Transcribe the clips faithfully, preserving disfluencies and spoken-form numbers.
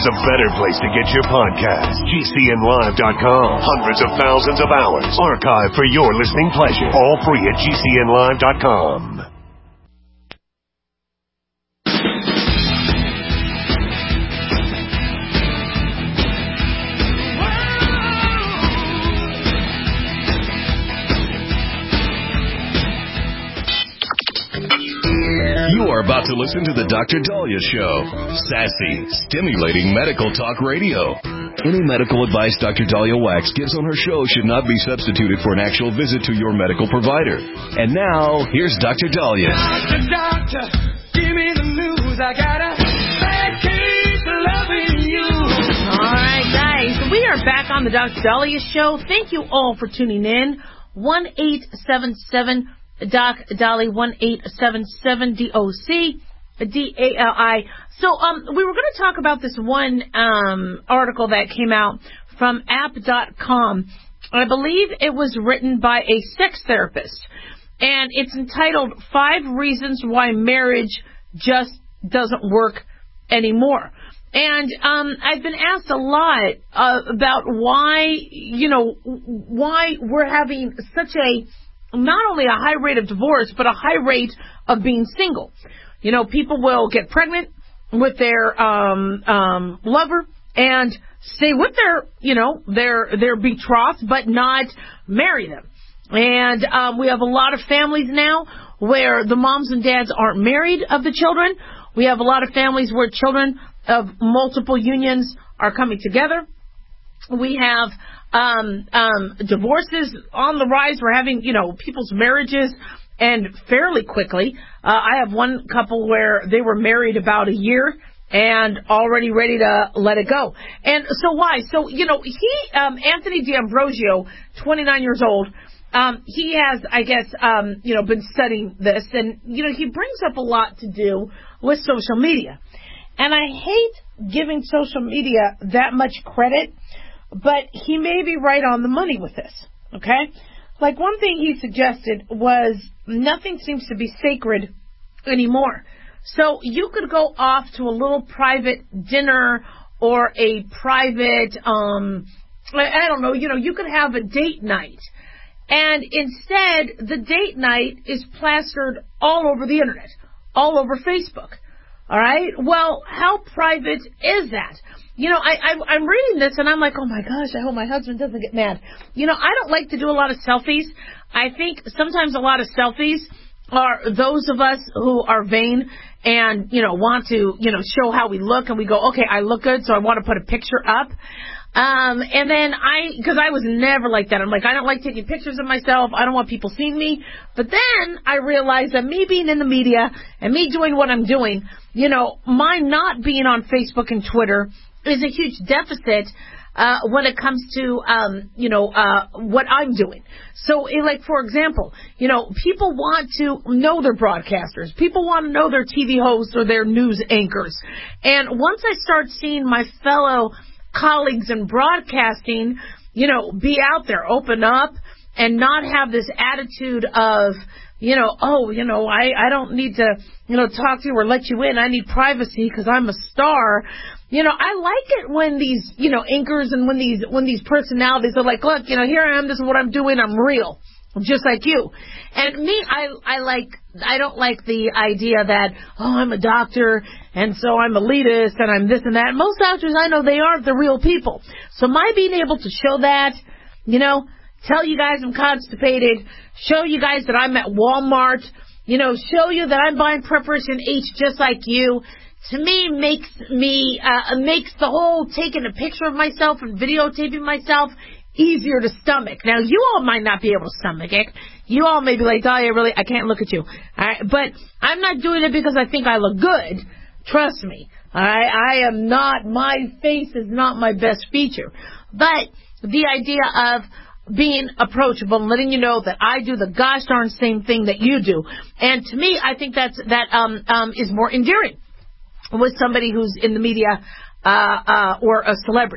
there's a better place to get your podcast. G C N live dot com. Hundreds of thousands of hours archived for your listening pleasure. All free at G C N live dot com. You are about to listen to the Doctor Dahlia Show. Sassy, stimulating medical talk radio. Any medical advice Doctor Dahlia Wax gives on her show should not be substituted for an actual visit to your medical provider. And now, here's Doctor Dahlia. Doctor, doctor, give me the news. I got a bad case of loving you. All right, guys. We are back on the Doctor Dahlia Show. Thank you all for tuning in. one eight seven seven Doc Dali, one eight seven seven D O C D A L I. So um, we were going to talk about this one um, article that came out from app dot com. I believe it was written by a sex therapist, and it's entitled Five Reasons Why Marriage Just Doesn't Work Anymore. And um, I've been asked a lot uh, about why, you know, why we're having such a not only a high rate of divorce, but a high rate of being single. You know, people will get pregnant with their um, um, lover and stay with their, you know, their their betrothed, but not marry them. And um, we have a lot of families now where the moms and dads aren't married of the children. We have a lot of families where children of multiple unions are coming together. We have Um, um, divorces on the rise. We're having, you know, people's marriages end fairly quickly. Uh, I have one couple where they were married about a year and already ready to let it go. And so why? So, you know, he, um, Anthony D'Ambrosio, twenty-nine years old, um, he has, I guess, um, you know, been studying this, and, you know, he brings up a lot to do with social media. And I hate giving social media that much credit, but he may be right on the money with this, okay? Like, one thing he suggested was nothing seems to be sacred anymore. So you could go off to a little private dinner or a private, um, I don't know, you know, you could have a date night. And instead, the date night is plastered all over the internet, all over Facebook. All right? Well, how private is that? You know, I, I, I'm reading this, and I'm like, oh, my gosh, I hope my husband doesn't get mad. You know, I don't like to do a lot of selfies. I think sometimes a lot of selfies are those of us who are vain and, you know, want to, you know, show how we look, and we go, okay, I look good, so I want to put a picture up. Um, and then I, because I was never like that. I'm like, I don't like taking pictures of myself. I don't want people seeing me. But then I realized that me being in the media and me doing what I'm doing, you know, my not being on Facebook and Twitter is a huge deficit uh, when it comes to, um, you know, uh, what I'm doing. So, like, for example, you know, people want to know their broadcasters. People want to know their T V hosts or their news anchors. And once I start seeing my fellow colleagues in broadcasting, you know, be out there, open up, and not have this attitude of, you know, oh, you know, I, I don't need to, you know, talk to you or let you in. I need privacy because I'm a star. You know, I like it when these, you know, anchors and when these, when these personalities are like, look, you know, here I am, this is what I'm doing, I'm real. Just like you. And me, I, I like, I don't like the idea that, oh, I'm a doctor, and so I'm elitist, and I'm this and that. Most doctors I know, they aren't the real people. So my being able to show that, you know, tell you guys I'm constipated, show you guys that I'm at Walmart, you know, show you that I'm buying Preparation H just like you, to me makes me, uh, makes the whole taking a picture of myself and videotaping myself easier to stomach. Now, you all might not be able to stomach it. You all may be like, Dahlia, really, I can't look at you. All right? But I'm not doing it because I think I look good. Trust me. All right? I am not, my face is not my best feature. But the idea of being approachable and letting you know that I do the gosh darn same thing that you do. And to me, I think that's, that um, um, is more endearing with somebody who's in the media uh, uh, or a celebrity.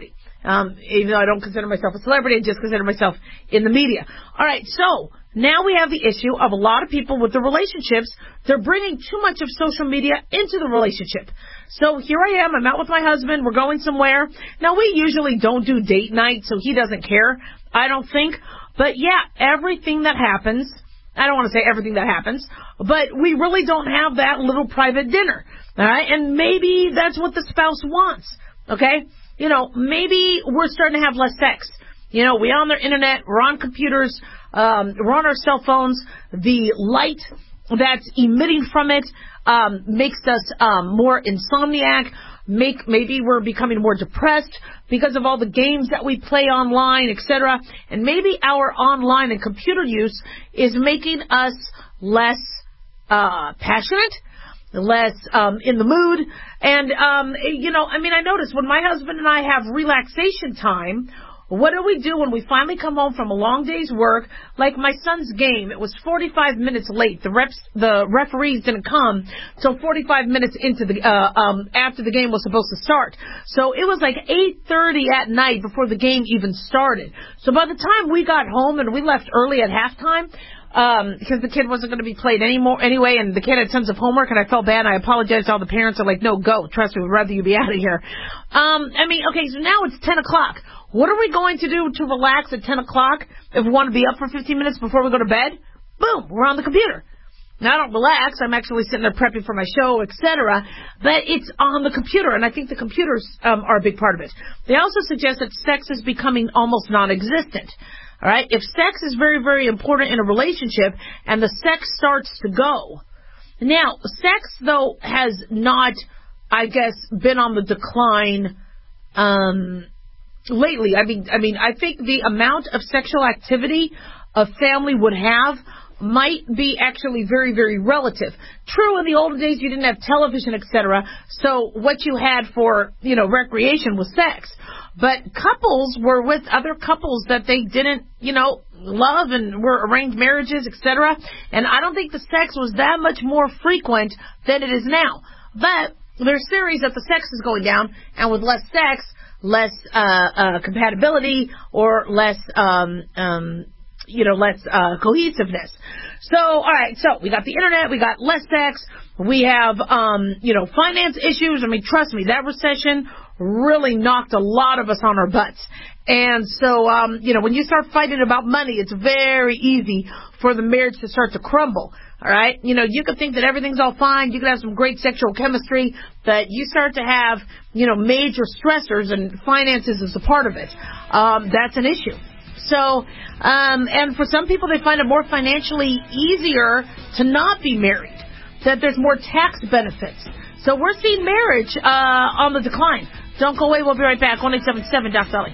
Um, even though I don't consider myself a celebrity, I just consider myself in the media. All right, so now we have the issue of a lot of people with the relationships. They're bringing too much of social media into the relationship. So here I am. I'm out with my husband. We're going somewhere. Now, we usually don't do date night, so he doesn't care, I don't think. But, yeah, everything that happens, I don't want to say everything that happens, but we really don't have that little private dinner. All right, and maybe that's what the spouse wants, okay? You know, maybe we're starting to have less sex. You know, we're on the internet, we're on computers, um, we're on our cell phones. The light that's emitting from it um, makes us um, more insomniac. Make maybe we're becoming more depressed because of all the games that we play online, et cetera. And maybe our online and computer use is making us less uh, passionate, less um, in the mood. And, um, you know, I mean, I notice when my husband and I have relaxation time, what do we do when we finally come home from a long day's work? Like my son's game, it was forty-five minutes late. The reps, the referees didn't come till forty-five minutes into the, uh, um, after the game was supposed to start. So it was like eight thirty at night before the game even started. So by the time we got home and we left early at halftime, Um, because the kid wasn't going to be played anymore anyway, and the kid had tons of homework, and I felt bad, and I apologized to all the parents. I'm like, no, go. Trust me, we'd rather you be out of here. Um, I mean, okay, so now it's ten o'clock. What are we going to do to relax at ten o'clock if we want to be up for fifteen minutes before we go to bed? Boom, we're on the computer. Now, I don't relax. I'm actually sitting there prepping for my show, et cetera, but it's on the computer, and I think the computers um, are a big part of it. They also suggest that sex is becoming almost non-existent. All right, if sex is very, very important in a relationship and the sex starts to go. Now, sex, though, has not, I guess, been on the decline um, lately. I mean, I mean, I think the amount of sexual activity a family would have might be actually very, very relative. True, in the older days, you didn't have television, et cetera, so what you had for, you know, recreation was sex. But couples were with other couples that they didn't, you know, love and were arranged marriages, et cetera. And I don't think the sex was that much more frequent than it is now. But there's theories that the sex is going down, and with less sex, less uh, uh, compatibility or less, um, um, you know, less uh, cohesiveness. So, all right, so we got the internet, we got less sex, we have, um, you know, finance issues. I mean, trust me, that recession really knocked a lot of us on our butts. And so, um, you know, when you start fighting about money, it's very easy for the marriage to start to crumble. All right? You know, you could think that everything's all fine. You could have some great sexual chemistry, but you start to have, you know, major stressors, and finances is a part of it. Um, that's an issue. So, um, and for some people, they find it more financially easier to not be married, that there's more tax benefits. So we're seeing marriage uh, on the decline. Don't go away. We'll be right back. one eight seven seven, Doc Dolly.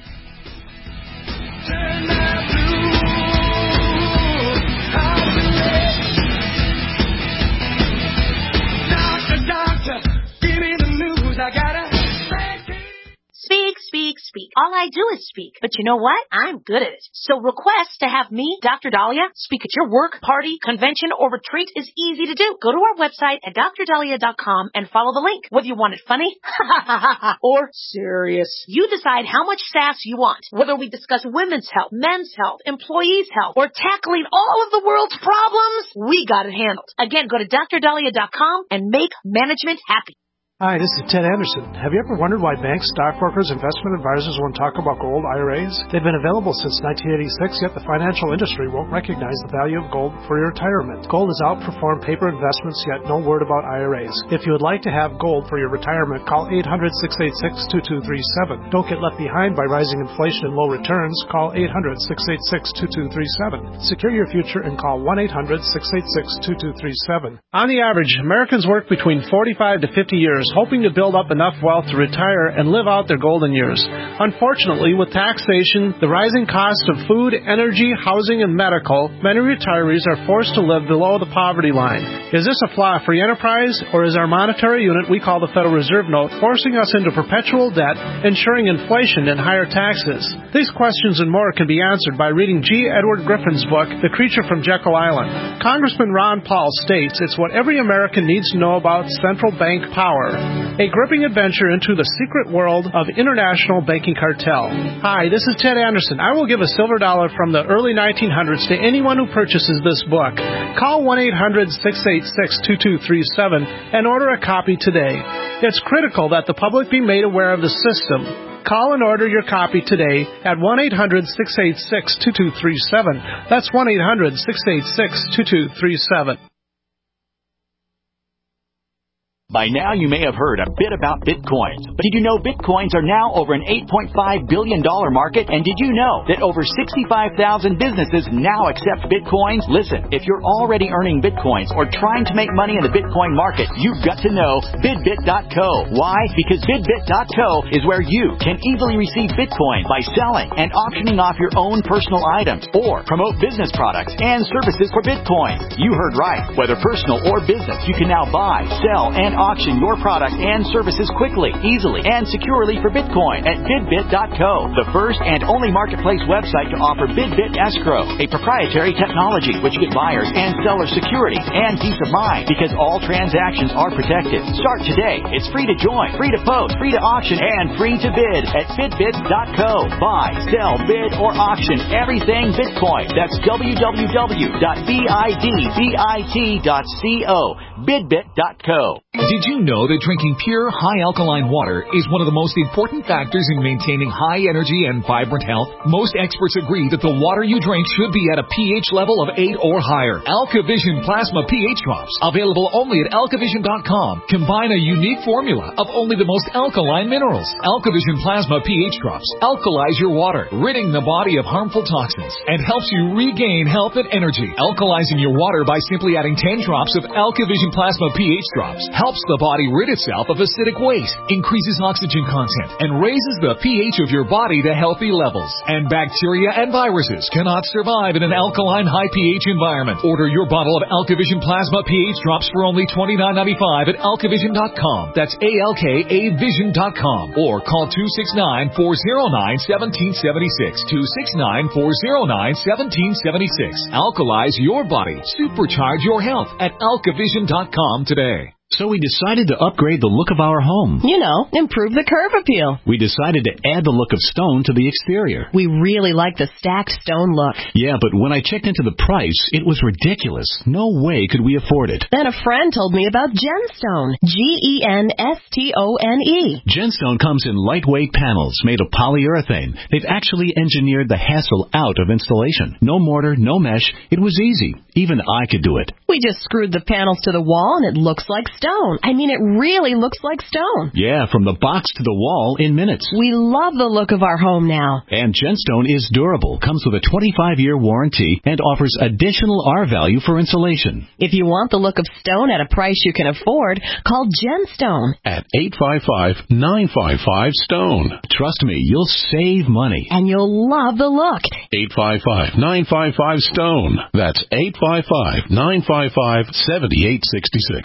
Doctor, doctor, give me the news. I gotta Speak, speak, speak. All I do is speak. But you know what? I'm good at it. So request to have me, Doctor Dahlia, speak at your work, party, convention, or retreat is easy to do. Go to our website at dr dahlia dot com and follow the link. Whether you want it funny or serious, you decide how much sass you want. Whether we discuss women's health, men's health, employees' health, or tackling all of the world's problems, we got it handled. Again, go to dr dahlia dot com and make management happy. Hi, this is Ted Anderson. Have you ever wondered why banks, stockbrokers, investment advisors won't talk about gold I R As? They've been available since nineteen eighty-six, yet the financial industry won't recognize the value of gold for your retirement. Gold has outperformed paper investments, yet no word about I R As. If you would like to have gold for your retirement, call eight hundred, six eight six, two two three seven. Don't get left behind by rising inflation and low returns. Call eight hundred, six eight six, two two three seven. Secure your future and call one eight hundred, six eight six, two two three seven. On the average, Americans work between forty-five to fifty years, hoping to build up enough wealth to retire and live out their golden years. Unfortunately, with taxation, the rising cost of food, energy, housing, and medical, many retirees are forced to live below the poverty line. Is this a flaw free enterprise, or is our monetary unit we call the Federal Reserve Note forcing us into perpetual debt, ensuring inflation and higher taxes? These questions and more can be answered by reading G. Edward Griffin's book, The Creature from Jekyll Island. Congressman Ron Paul states it's what every American needs to know about central bank power. A gripping adventure into the secret world of international banking cartel. Hi, this is Ted Anderson. I will give a silver dollar from the early nineteen hundreds to anyone who purchases this book. Call one eight hundred, six eight six, two two three seven and order a copy today. It's critical that the public be made aware of the system. Call and order your copy today at one eight hundred, six eight six, two two three seven. That's one eight hundred, six eight six, two two three seven. By now, you may have heard a bit about Bitcoins. But did you know Bitcoins are now over an eight point five billion dollars market? And did you know that over sixty-five thousand businesses now accept Bitcoins? Listen, if you're already earning Bitcoins or trying to make money in the Bitcoin market, you've got to know Bidbit dot co. Why? Because Bidbit dot co is where you can easily receive Bitcoin by selling and auctioning off your own personal items or promote business products and services for Bitcoin. You heard right. Whether personal or business, you can now buy, sell, and auction your product and services quickly, easily, and securely for Bitcoin at Bidbit dot co, the first and only marketplace website to offer Bidbit Escrow, a proprietary technology which gives buyers and sellers security and peace of mind because all transactions are protected. Start today. It's free to join, free to post, free to auction, and free to bid at Bidbit dot co. Buy, sell, bid, or auction everything Bitcoin. That's w w w dot bidbit dot co. Bidbit dot co. Did you know that drinking pure, high alkaline water is one of the most important factors in maintaining high energy and vibrant health? Most experts agree that the water you drink should be at a pH level of eight or higher. AlkaVision Plasma pH Drops, available only at alkavision dot com, combine a unique formula of only the most alkaline minerals. AlkaVision Plasma pH Drops alkalize your water, ridding the body of harmful toxins, and helps you regain health and energy. Alkalizing your water by simply adding ten drops of AlkaVision Plasma pH Drops helps the body rid itself of acidic waste, increases oxygen content, and raises the pH of your body to healthy levels. And bacteria and viruses cannot survive in an alkaline high pH environment. Order your bottle of AlkaVision Plasma pH Drops for only twenty-nine ninety-five at alkavision dot com. That's A L K A vision dot com. Or call two six nine, four oh nine, one seven seven six. two six nine, four oh nine, one seven seven six. Alkalize your body. Supercharge your health at alkavision dot com today. So we decided to upgrade the look of our home. You know, improve the curb appeal. We decided to add the look of stone to the exterior. We really like the stacked stone look. Yeah, but when I checked into the price, it was ridiculous. No way could we afford it. Then a friend told me about Genstone. G E N S T O N E. Genstone comes in lightweight panels made of polyurethane. They've actually engineered the hassle out of installation. No mortar, no mesh. It was easy. Even I could do it. We just screwed the panels to the wall and it looks like stone. I mean, it really looks like stone. Yeah, from the box to the wall in minutes. We love the look of our home now. And Genstone is durable, comes with a twenty-five year warranty, and offers additional R value for insulation. If you want the look of stone at a price you can afford, call Genstone at eight five five, nine five five, STONE. Trust me, you'll save money. And you'll love the look. eight five five, nine five five, STONE. That's eight five five, nine five five, seven eight six six.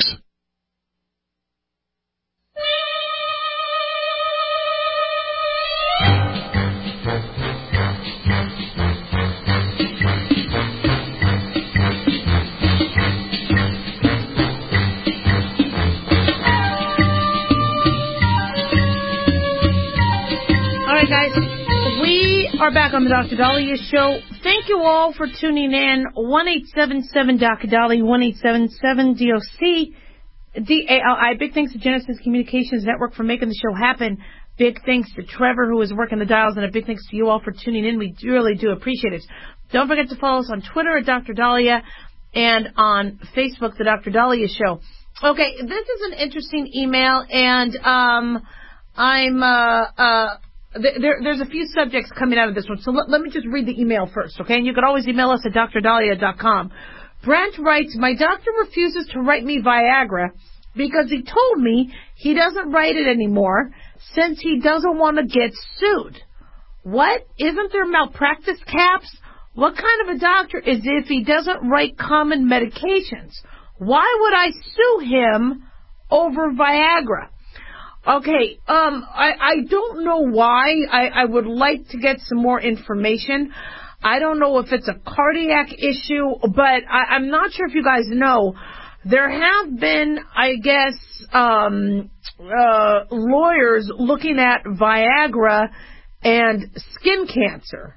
Guys, we are back on the Doctor Dahlia Show. Thank you all for tuning in. one eight seven seven D O C Dahlia, one eight seven seven D O C D A L I. Big thanks to Genesis Communications Network for making the show happen. Big thanks to Trevor, who is working the dials, and a big thanks to you all for tuning in. We really do appreciate it. Don't forget to follow us on Twitter at Doctor Dahlia and on Facebook, The Doctor Dahlia Show. Okay, this is an interesting email, and um, I'm... uh uh There, there's a few subjects coming out of this one, so let, let me just read the email first, okay? And you can always email us at d r dahlia dot com. Brent writes, my doctor refuses to write me Viagra because he told me he doesn't write it anymore since he doesn't want to get sued. What? Isn't there malpractice caps? What kind of a doctor is it if he doesn't write common medications? Why would I sue him over Viagra? Okay, um, I, I don't know why. I, I would like to get some more information. I don't know if it's a cardiac issue, but I, I'm not sure if you guys know there have been, I guess, um, uh, lawyers looking at Viagra and skin cancer.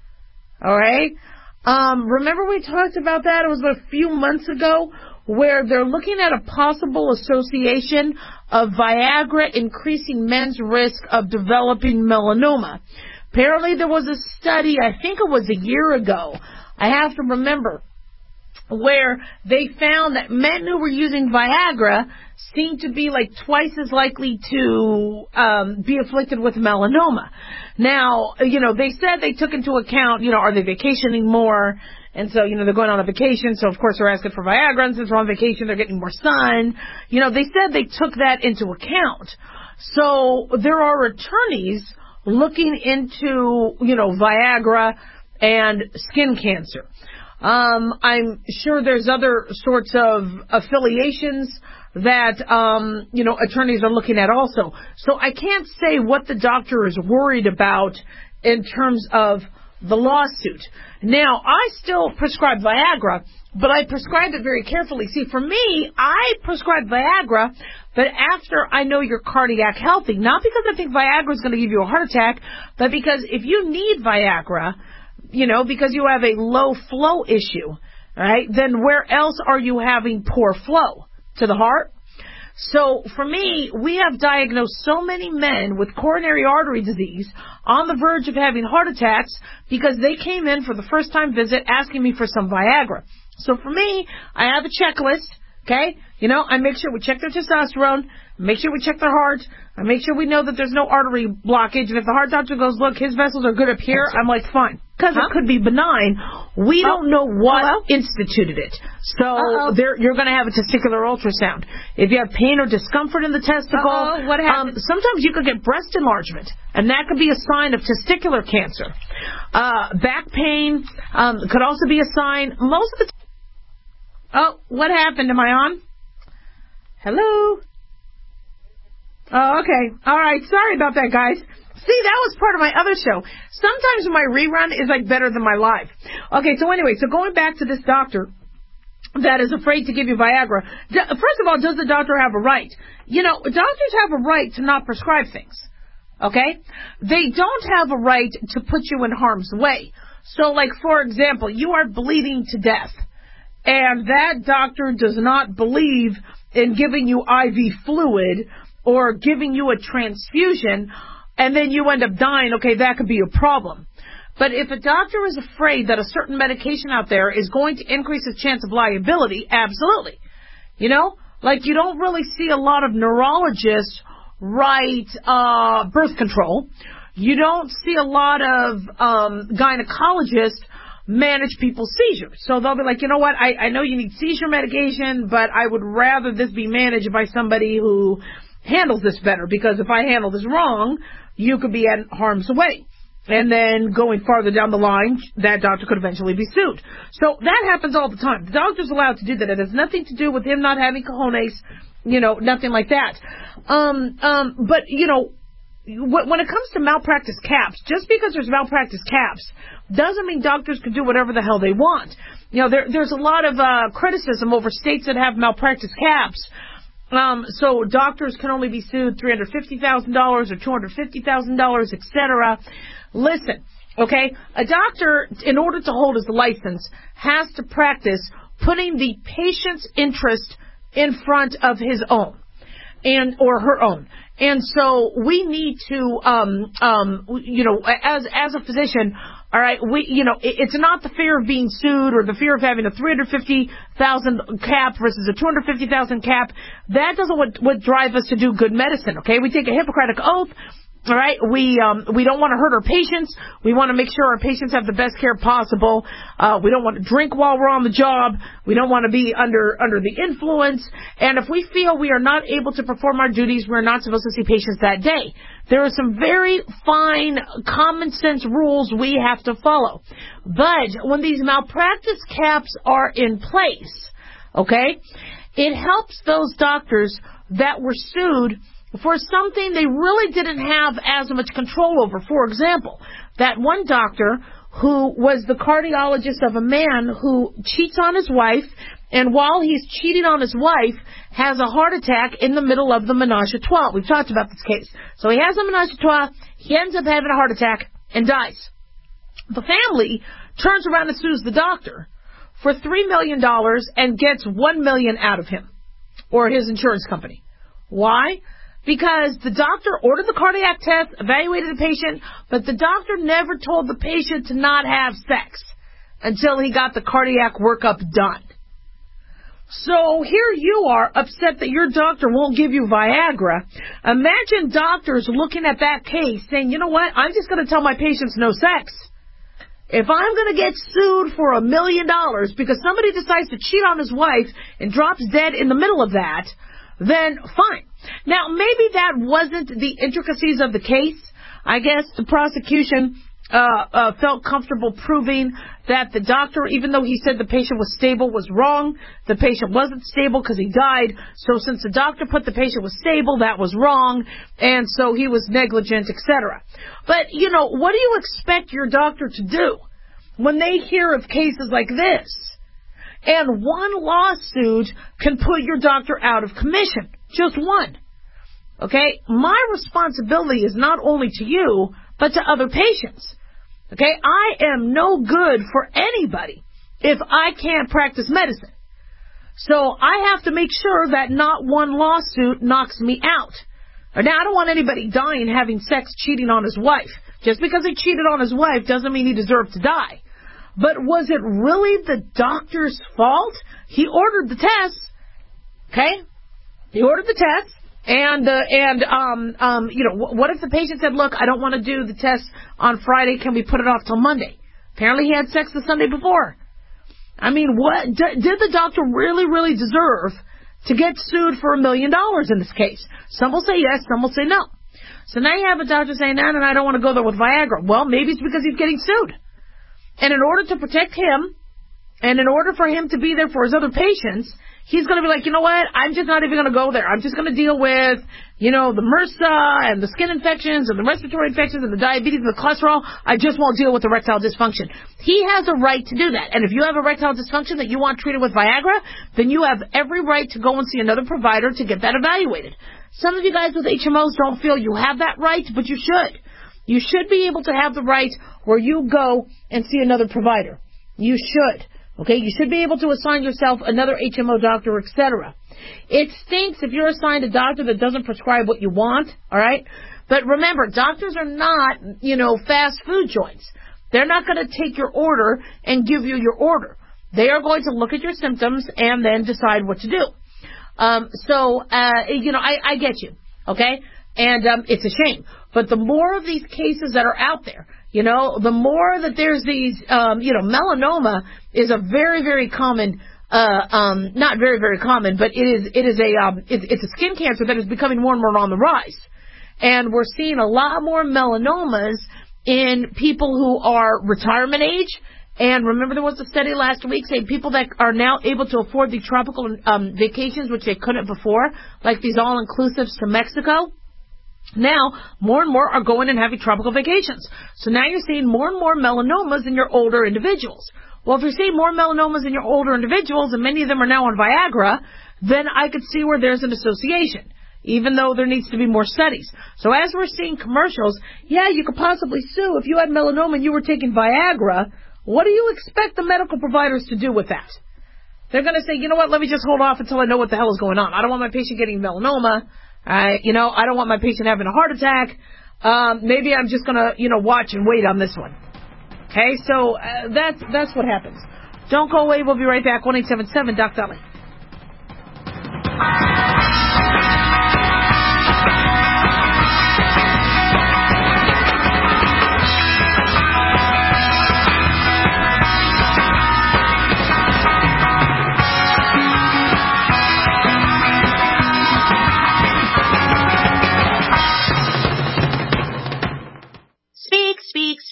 All right? Um, remember we talked about that? It was a few months ago, where they're looking at a possible association of Viagra increasing men's risk of developing melanoma. Apparently there was a study, I think it was a year ago, I have to remember, where they found that men who were using Viagra seemed to be like twice as likely to um, be afflicted with melanoma. Now, you know, they said they took into account, you know, are they vacationing more? And so, you know, they're going on a vacation, so of course they're asking for Viagra, and since they're on vacation, they're getting more sun. You know, they said they took that into account. So there are attorneys looking into, you know, Viagra and skin cancer. Um, I'm sure there's other sorts of affiliations that, um, you know, attorneys are looking at also. So I can't say what the doctor is worried about in terms of the lawsuit. Now, I still prescribe Viagra, but I prescribe it very carefully. See, for me, I prescribe Viagra, but after I know you're cardiac healthy, not because I think Viagra is going to give you a heart attack, but because if you need Viagra, you know, because you have a low flow issue, right, then where else are you having poor flow? To the heart? So for me, we have diagnosed so many men with coronary artery disease on the verge of having heart attacks because they came in for the first time visit asking me for some Viagra. So for me, I have a checklist, okay? You know, I make sure we check their testosterone, make sure we check their heart, I make sure we know that there's no artery blockage, and if the heart doctor goes, look, his vessels are good up here, I'm like, fine. Because huh? It could be benign. We oh. don't know what Hello? instituted it. So there, you're going to have a testicular ultrasound. If you have pain or discomfort in the testicle, Uh-oh. What um, sometimes you could get breast enlargement, and that could be a sign of testicular cancer. Uh, back pain um, could also be a sign. Most of the t- Oh, what happened? Am I on? Hello? Oh, okay. All right. Sorry about that, guys. See, that was part of my other show. Sometimes my rerun is like better than my live. Okay, so anyway, so going back to this doctor that is afraid to give you Viagra. First of all, does the doctor have a right? You know, doctors have a right to not prescribe things. Okay? They don't have a right to put you in harm's way. So, like, for example, you are bleeding to death, and that doctor does not believe in giving you I V fluid or giving you a transfusion, and then you end up dying, okay, that could be a problem. But if a doctor is afraid that a certain medication out there is going to increase his chance of liability, absolutely. You know, like you don't really see a lot of neurologists write uh, birth control. You don't see a lot of um, gynecologists manage people's seizures. So they'll be like, you know what, I, I know you need seizure medication, but I would rather this be managed by somebody who handles this better, because if I handle this wrong, you could be at harm's way. And then going farther down the line, that doctor could eventually be sued. So that happens all the time. The doctor's allowed to do that. It has nothing to do with him not having cojones, you know, nothing like that. Um, um, but, you know, when it comes to malpractice caps, just because there's malpractice caps doesn't mean doctors can do whatever the hell they want. You know, there, there's a lot of uh, criticism over states that have malpractice caps. Um, so doctors can only be sued three hundred fifty thousand dollars or two hundred fifty thousand dollars, et cetera. Listen, okay, a doctor, in order to hold his license, has to practice putting the patient's interest in front of his own and or her own. And so we need to, um, um, you know, as as a physician, all right, we, you know, it, it's not the fear of being sued or the fear of having a three hundred fifty thousand cap versus a two hundred fifty thousand cap. That doesn't what, what drive us to do good medicine, okay? We take a Hippocratic oath. All right, we um, we don't want to hurt our patients. We want to make sure our patients have the best care possible. Uh, we don't want to drink while we're on the job. We don't want to be under under the influence. And if we feel we are not able to perform our duties, we're not supposed to see patients that day. There are some very fine common sense rules we have to follow. But when these malpractice caps are in place, okay, it helps those doctors that were sued for something they really didn't have as much control over. For example, that one doctor who was the cardiologist of a man who cheats on his wife and while he's cheating on his wife, has a heart attack in the middle of the menage a trois. We've talked about this case. So he has a menage a trois, he ends up having a heart attack and dies. The family turns around and sues the doctor for three million dollars and gets one million dollars out of him, or his insurance company. Why? Because the doctor ordered the cardiac test, evaluated the patient, but the doctor never told the patient to not have sex until he got the cardiac workup done. So here you are upset that your doctor won't give you Viagra. Imagine doctors looking at that case saying, you know what, I'm just going to tell my patients no sex. If I'm going to get sued for a million dollars because somebody decides to cheat on his wife and drops dead in the middle of that, then fine. Now, maybe that wasn't the intricacies of the case. I guess the prosecution uh, uh, felt comfortable proving that the doctor, even though he said the patient was stable, was wrong. The patient wasn't stable because he died. So since the doctor put the patient was stable, that was wrong. And so he was negligent, et cetera. But, you know, what do you expect your doctor to do when they hear of cases like this? And one lawsuit can put your doctor out of commission. Just one. Okay? My responsibility is not only to you, but to other patients. Okay? I am no good for anybody if I can't practice medicine. So I have to make sure that not one lawsuit knocks me out. Now, I don't want anybody dying having sex cheating on his wife. Just because he cheated on his wife doesn't mean he deserved to die. But was it really the doctor's fault? He ordered the tests. Okay? He ordered the tests. And, uh, and um, um, you know, what if the patient said, look, I don't want to do the test on Friday. Can we put it off till Monday? Apparently he had sex the Sunday before. I mean, what d- did the doctor really, really deserve to get sued for a million dollars in this case? Some will say yes, some will say no. So now you have a doctor saying, no, no, no, I don't want to go there with Viagra. Well, maybe it's because he's getting sued. And in order to protect him, and in order for him to be there for his other patients, he's going to be like, you know what, I'm just not even going to go there. I'm just going to deal with, you know, the MRSA and the skin infections and the respiratory infections and the diabetes and the cholesterol. I just won't deal with erectile dysfunction. He has a right to do that. And if you have erectile dysfunction that you want treated with Viagra, then you have every right to go and see another provider to get that evaluated. Some of you guys with H M Os don't feel you have that right, but you should. You should be able to have the right where you go and see another provider. You should. Okay, you should be able to assign yourself another H M O doctor, et cetera. It stinks if you're assigned a doctor that doesn't prescribe what you want, all right? But remember, doctors are not, you know, fast food joints. They're not going to take your order and give you your order. They are going to look at your symptoms and then decide what to do. Um, so, uh, you know, I, I get you, okay? And um, it's a shame. But the more of these cases that are out there, you know, the more that there's these, um, you know, melanoma is a very, very common, uh, um, not very, very common, but it is, it is a, um, it, it's a skin cancer that is becoming more and more on the rise. And we're seeing a lot more melanomas in people who are retirement age. And remember, there was a study last week saying people that are now able to afford the tropical um, vacations, which they couldn't before, like these all-inclusives to Mexico. Now, more and more are going and having tropical vacations. So now you're seeing more and more melanomas in your older individuals. Well, if you're seeing more melanomas in your older individuals, and many of them are now on Viagra, then I could see where there's an association, even though there needs to be more studies. So as we're seeing commercials, yeah, you could possibly sue if you had melanoma and you were taking Viagra. What do you expect the medical providers to do with that? They're going to say, you know what, let me just hold off until I know what the hell is going on. I don't want my patient getting melanoma. I, you know, I don't want my patient having a heart attack. Um, maybe I'm just going to, you know, watch and wait on this one. Okay, so uh, that's that's what happens. Don't go away. We'll be right back. one eight seven seven Doc Dolly.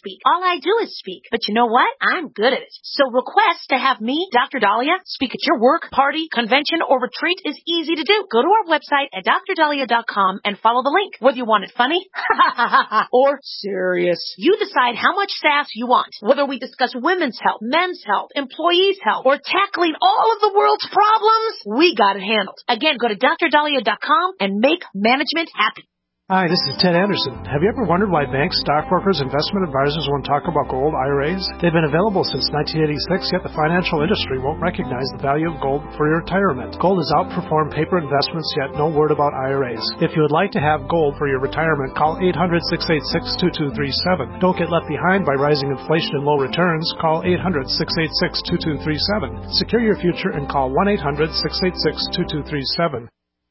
speak. All I do is speak. But you know what? I'm good at it. So request to have me, Doctor Dahlia, speak at your work, party, convention, or retreat is easy to do. Go to our website at dr dahlia dot com and follow the link. Whether you want it funny or serious, you decide how much sass you want. Whether we discuss women's health, men's health, employees' health, or tackling all of the world's problems, we got it handled. Again, go to dr dahlia dot com and make management happy. Hi, this is Ted Anderson. Have you ever wondered why banks, stockbrokers, investment advisors won't talk about gold I R As? They've been available since nineteen eighty-six, yet the financial industry won't recognize the value of gold for your retirement. Gold has outperformed paper investments, yet no word about I R As. If you would like to have gold for your retirement, call eight hundred, six eight six, two two three seven. Don't get left behind by rising inflation and low returns. Call eight hundred, six eight six, two two three seven. Secure your future and call one eight hundred, six eight six, two two three seven.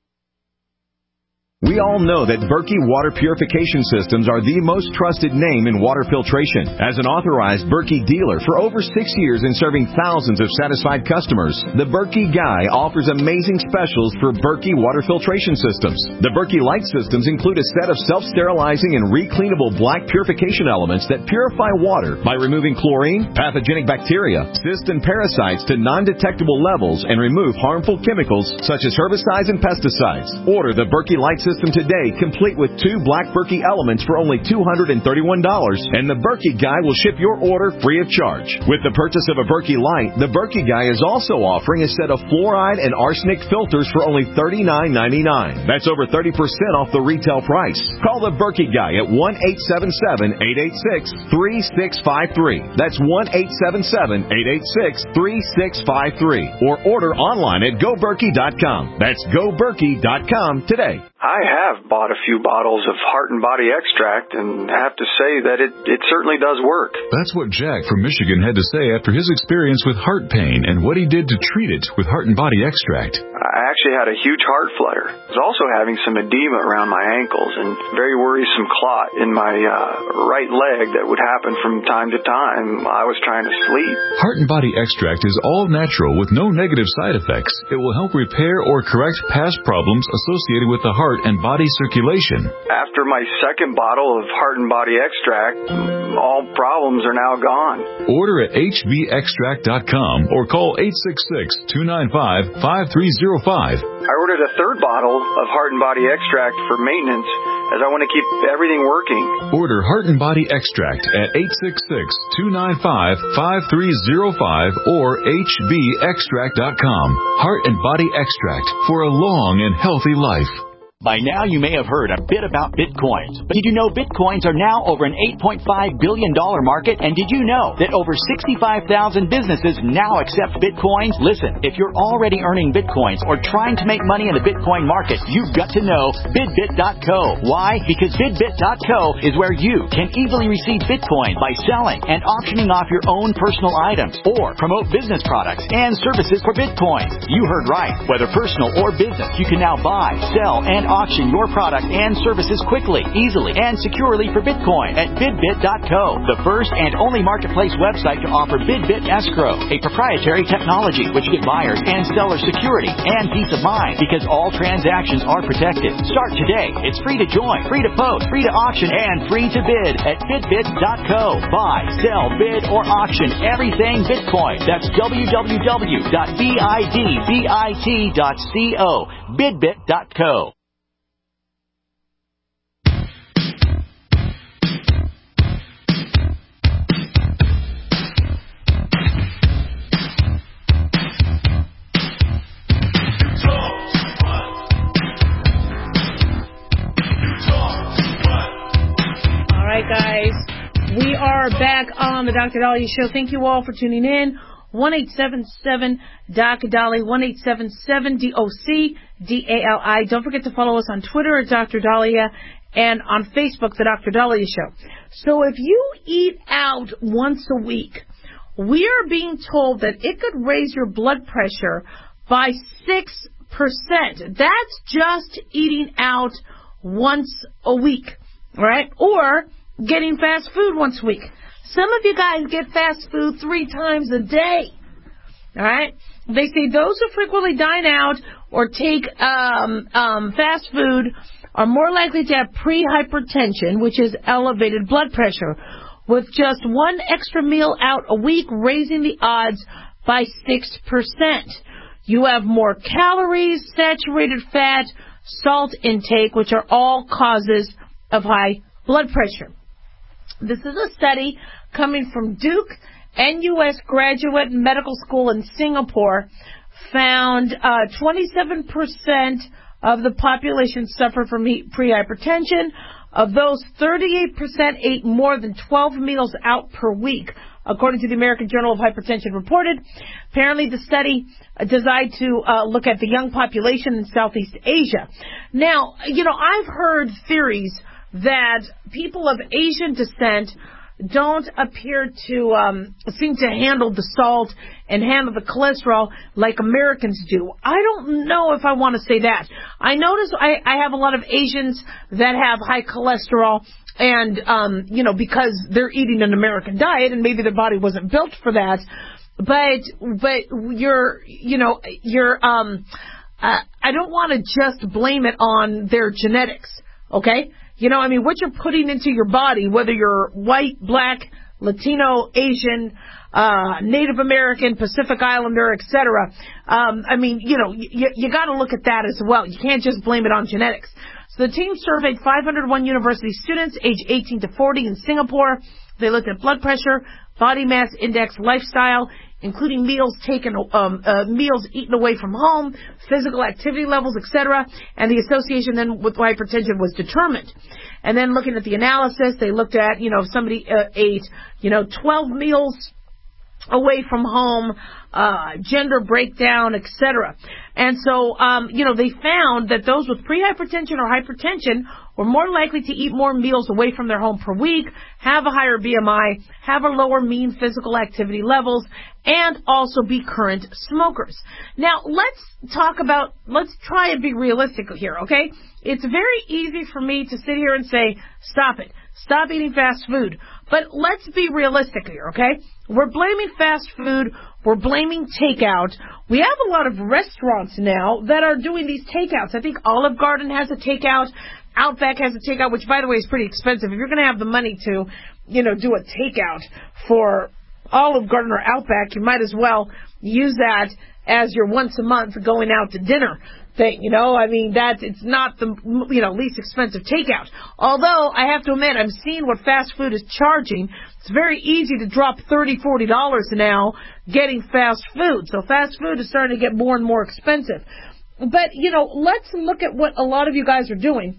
We all know that Berkey Water Purification Systems are the most trusted name in water filtration. As an authorized Berkey dealer for over six years and serving thousands of satisfied customers, the Berkey Guy offers amazing specials for Berkey Water Filtration Systems. The Berkey Light Systems include a set of self-sterilizing and recleanable black purification elements that purify water by removing chlorine, pathogenic bacteria, cysts, and parasites to non-detectable levels and remove harmful chemicals such as herbicides and pesticides. Order the Berkey Light System today, complete with two black Berkey elements for only two hundred thirty-one dollars, and the Berkey Guy will ship your order free of charge. With the purchase of a Berkey Light, the Berkey Guy is also offering a set of fluoride and arsenic filters for only thirty-nine ninety-nine. That's over thirty percent off the retail price. Call the Berkey Guy at one eight seven seven, eight eight six, three six five three. That's one eight seven seven, eight eight six, three six five three. Or order online at go berkey dot com. That's go berkey dot com today. I have bought a few bottles of Heart and Body Extract and have to say that it, it certainly does work. That's what Jack from Michigan had to say after his experience with heart pain and what he did to treat it with Heart and Body Extract. I actually had a huge heart flutter. I was also having some edema around my ankles and very worrisome clot in my uh, right leg that would happen from time to time while I was trying to sleep. Heart and Body Extract is all natural with no negative side effects. It will help repair or correct past problems associated with the heart and body circulation. After my second bottle of Heart and Body Extract, all problems are now gone. Order at h v extract dot com or call eight six six, two nine five, five three zero five. I ordered a third bottle of Heart and Body Extract for maintenance as I want to keep everything working. Order Heart and Body Extract at eight six six, two nine five, five three zero five or h v extract dot com. Heart and Body Extract for a long and healthy life. By now, you may have heard a bit about Bitcoins. But did you know Bitcoins are now over an eight point five billion dollars market? And did you know that over sixty-five thousand businesses now accept Bitcoins? Listen, if you're already earning Bitcoins or trying to make money in the Bitcoin market, you've got to know bidbit dot co. Why? Because bidbit dot co is where you can easily receive Bitcoin by selling and auctioning off your own personal items or promote business products and services for Bitcoin. You heard right. Whether personal or business, you can now buy, sell, and auction your product and services quickly, easily, and securely for Bitcoin at bidbit dot co, the first and only marketplace website to offer BidBit Escrow, a proprietary technology which gives buyers and sellers security and peace of mind because all transactions are protected. Start today. It's free to join, free to post, free to auction, and free to bid at bidbit dot co. Buy, sell, bid, or auction everything Bitcoin. That's w w w dot bidbit dot co, bidbit dot co. Guys, we are back on the Doctor Dahlia Show. Thank you all for tuning in. one eight seven seven D O C Dahlia, one eight seven seven D O C D A L I. Don't forget to follow us on Twitter at Doctor Dahlia and on Facebook, the Doctor Dahlia Show. So if you eat out once a week, we are being told that it could raise your blood pressure by six percent. That's just eating out once a week, right? Or getting fast food once a week. Some of you guys get fast food three times a day. All right? They say those who frequently dine out or take um, um, fast food are more likely to have pre-hypertension, which is elevated blood pressure. with just one extra meal out a week, raising the odds by six percent. You have more calories, saturated fat, salt intake, which are all causes of high blood pressure. This is a study coming from Duke N U S Graduate Medical School in Singapore, found uh, twenty-seven percent of the population suffer from prehypertension. Of those, thirty-eight percent ate more than twelve meals out per week, according to the American Journal of Hypertension reported. Apparently, the study uh, designed to uh, look at the young population in Southeast Asia. Now, you know, I've heard theories that people of Asian descent don't appear to um, seem to handle the salt and handle the cholesterol like Americans do. I don't know if I want to say that. I notice I, I have a lot of Asians that have high cholesterol, and um, you know, because they're eating an American diet, and maybe their body wasn't built for that. But but you're you know you're um uh, I don't want to just blame it on their genetics. Okay. You know, I mean, what you're putting into your body, whether you're white, black, Latino, Asian, uh, Native American, Pacific Islander, et cetera. Um, I mean, you know, you, you got to look at that as well. You can't just blame it on genetics. So the team surveyed five hundred one university students aged eighteen to forty in Singapore. They looked at blood pressure, body mass index, lifestyle, including meals taken, um, uh, meals eaten away from home, physical activity levels, et cetera. And the association then with hypertension was determined. And then looking at the analysis, they looked at, you know, if somebody uh, ate, you know, twelve meals away from home, uh, gender breakdown, et cetera. And so, um, you know, they found that those with prehypertension or hypertension were more likely to eat more meals away from their home per week, have a higher B M I, have a lower mean physical activity levels, and also be current smokers. Now, let's talk about, let's try and be realistic here, okay? It's very easy for me to sit here and say, stop it. Stop eating fast food. But let's be realistic here, okay? We're blaming fast food. We're blaming takeout. We have a lot of restaurants now that are doing these takeouts. I think Olive Garden has a takeout. Outback has a takeout, which, by the way, is pretty expensive. If you're going to have the money to, you know, do a takeout for Olive Garden or Outback, you might as well use that as your once a month going out to dinner thing, you know. I mean, that it's not the, you know, least expensive takeout. Although, I have to admit, I'm seeing what fast food is charging. It's very easy to drop thirty dollars, forty dollars now getting fast food. So fast food is starting to get more and more expensive. But, you know, let's look at what a lot of you guys are doing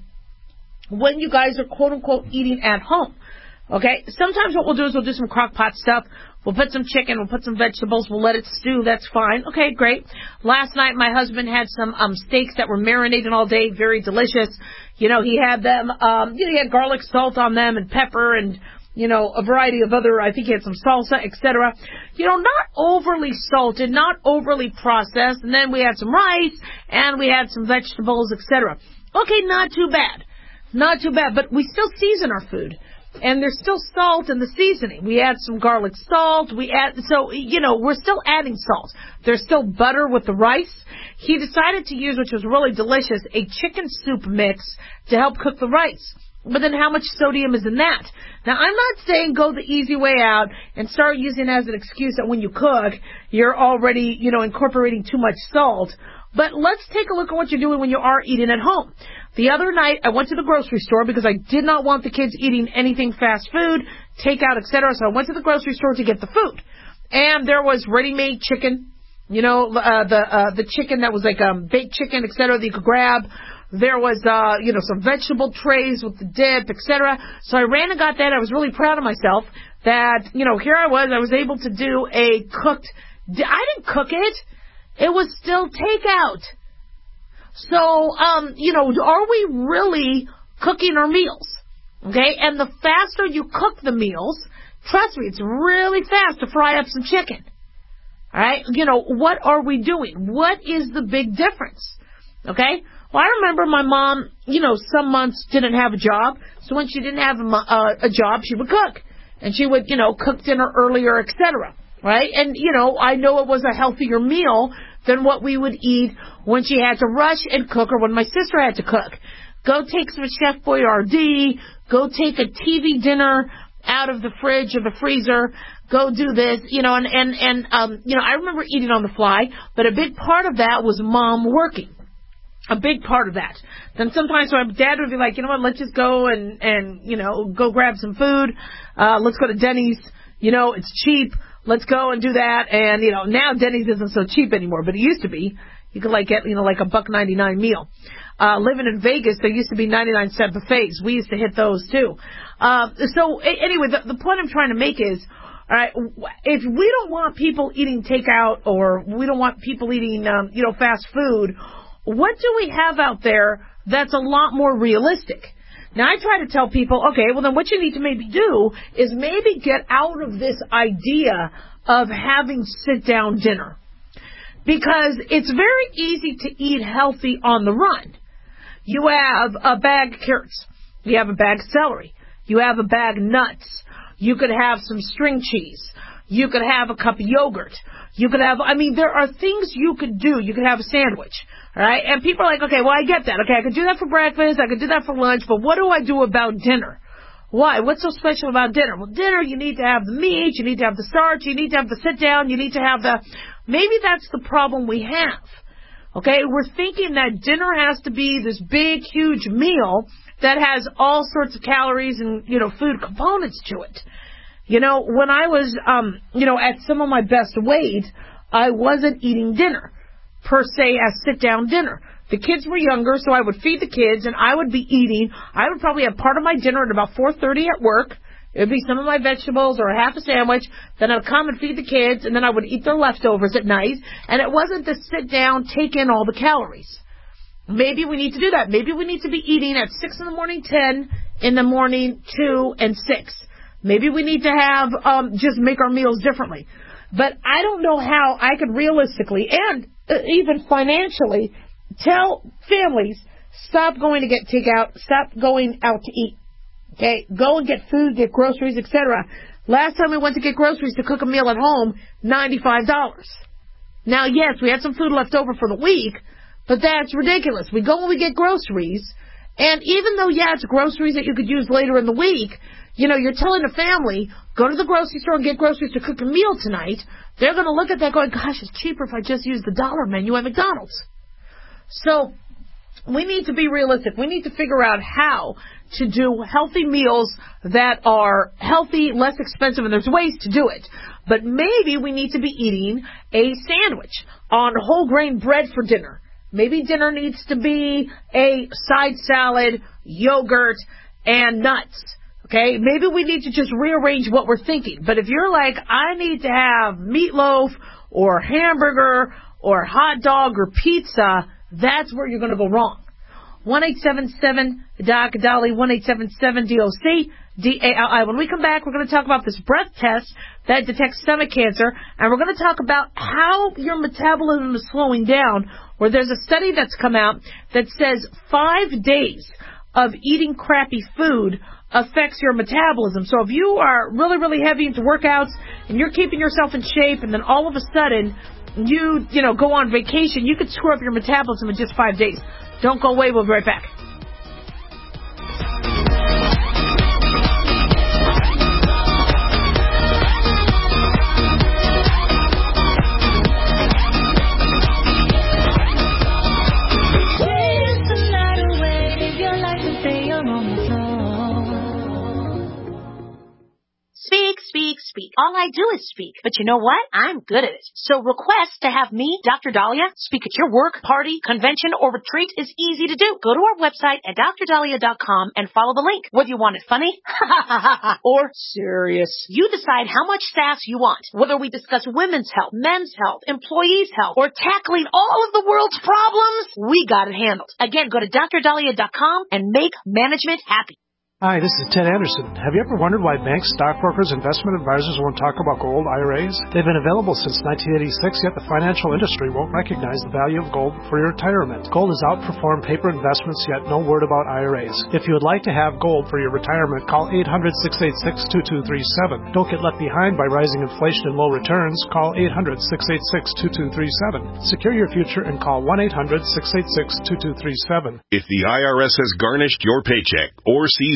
when you guys are quote-unquote eating at home. Okay? Sometimes what we'll do is we'll do some crock pot stuff. We'll put some chicken, we'll put some vegetables, we'll let it stew, that's fine. Okay, great. Last night my husband had some um steaks that were marinated all day, very delicious. You know, he had them, um, you know, he had garlic salt on them and pepper and, you know, a variety of other, I think he had some salsa, et cetera. You know, not overly salted, not overly processed. And then we had some rice and we had some vegetables, et cetera. Okay, not too bad. Not too bad, but we still season our food. And there's still salt in the seasoning. We add some garlic salt. We add, so, you know, we're still adding salt. There's still butter with the rice. He decided to use, which was really delicious, a chicken soup mix to help cook the rice. But then how much sodium is in that? Now, I'm not saying go the easy way out and start using it as an excuse that when you cook, you're already, you know, incorporating too much salt. But let's take a look at what you're doing when you are eating at home. The other night, I went to the grocery store because I did not want the kids eating anything fast food, takeout, et cetera. So I went to the grocery store to get the food. And there was ready-made chicken, you know, uh, the uh, the chicken that was like um, baked chicken, et cetera, that you could grab. There was, uh, you know, some vegetable trays with the dip, et cetera. So I ran and got that. I was really proud of myself that, you know, here I was. I was able to do a cooked, I didn't cook it. It was still takeout. So, um, you know, are we really cooking our meals? Okay, and the faster you cook the meals, trust me, it's really fast to fry up some chicken. All right, you know, what are we doing? What is the big difference? Okay, well, I remember my mom, you know, some months didn't have a job, so when she didn't have a, uh, a job, she would cook. And she would, you know, cook dinner earlier, et cetera. Right? And, you know, I know it was a healthier meal than what we would eat when she had to rush and cook or when my sister had to cook. Go take some Chef Boyardee, go take a T V dinner out of the fridge or the freezer, go do this, you know, and, and, and um, you know, I remember eating on the fly, but a big part of that was mom working. A big part of that. Then sometimes my dad would be like, you know what, let's just go and, and you know, go grab some food. Uh, let's go to Denny's. You know, it's cheap. Let's go and do that. And, you know, now Denny's isn't so cheap anymore, but it used to be. You could, like, get, you know, like a buck ninety-nine meal. Uh, living in Vegas, there used to be ninety-nine cent buffets. We used to hit those, too. Uh, so, a- anyway, the, the point I'm trying to make is, all right, if we don't want people eating takeout or we don't want people eating, um, you know, fast food, what do we have out there that's a lot more realistic? Now, I try to tell people, okay, well, then what you need to maybe do is maybe get out of this idea of having sit-down dinner. Because it's very easy to eat healthy on the run. You have a bag of carrots. You have a bag of celery. You have a bag of nuts. You could have some string cheese. You could have a cup of yogurt. You could have, I mean, there are things you could do. You could have a sandwich. All right? And people are like, okay, well, I get that. Okay, I could do that for breakfast. I could do that for lunch. But what do I do about dinner? Why? What's so special about dinner? Well, dinner, you need to have the meat. You need to have the starch. You need to have the sit down. You need to have the... Maybe that's the problem we have. Okay? We're thinking that dinner has to be this big, huge meal that has all sorts of calories and, you know, food components to it. You know, when I was, um, you know, at some of my best weight, I wasn't eating dinner, per se, as sit-down dinner. The kids were younger, so I would feed the kids, and I would be eating. I would probably have part of my dinner at about four thirty at work. It would be some of my vegetables or a half a sandwich. Then I'd come and feed the kids, and then I would eat their leftovers at night. And it wasn't to sit down, take in all the calories. Maybe we need to do that. Maybe we need to be eating at six in the morning, ten in the morning, two, and six. Maybe we need to have, um, just make our meals differently. But I don't know how I could realistically and uh, even financially tell families, stop going to get takeout, stop going out to eat. Okay? Go and get food, get groceries, et cetera. Last time we went to get groceries to cook a meal at home, ninety-five dollars. Now, yes, we had some food left over for the week, but that's ridiculous. We go and we get groceries, and even though, yeah, it's groceries that you could use later in the week, you know, you're telling a family, go to the grocery store and get groceries to cook a meal tonight. They're going to look at that going, gosh, it's cheaper if I just use the dollar menu at McDonald's. So we need to be realistic. We need to figure out how to do healthy meals that are healthy, less expensive, and there's ways to do it. But maybe we need to be eating a sandwich on whole grain bread for dinner. Maybe dinner needs to be a side salad, yogurt, and nuts. Okay, maybe we need to just rearrange what we're thinking. But if you're like, I need to have meatloaf or hamburger or hot dog or pizza, that's where you're going to go wrong. one eight seven seven D O C Dolly, one eight seven seven D O C D A L I. When we come back, we're going to talk about this breath test that detects stomach cancer, and we're going to talk about how your metabolism is slowing down, where there's a study that's come out that says five days of eating crappy food affects your metabolism. So if you are really, really heavy into workouts and you're keeping yourself in shape, and then all of a sudden you, you know, go on vacation, you could screw up your metabolism in just five days. Don't go away. We'll be right back. Speak, speak, speak. All I do is speak. But you know what? I'm good at it. So request to have me, Doctor Dahlia, speak at your work, party, convention, or retreat is easy to do. Go to our website at D R dahlia dot com and follow the link. Whether you want it funny or serious, you decide how much sass you want. Whether we discuss women's health, men's health, employees' health, or tackling all of the world's problems, we got it handled. Again, go to D R dahlia dot com and make management happy. Hi, this is Ted Anderson. Have you ever wondered why banks, stockbrokers, investment advisors won't talk about gold I R As? They've been available since nineteen eighty-six, yet the financial industry won't recognize the value of gold for your retirement. Gold has outperformed paper investments, yet no word about I R As. If you would like to have gold for your retirement, call eight hundred, six eight six, two two three seven. Don't get left behind by rising inflation and low returns. Call eight hundred, six eight six, two two three seven. Secure your future and call one eight hundred, six eight six, two two three seven. If the I R S has garnished your paycheck or sees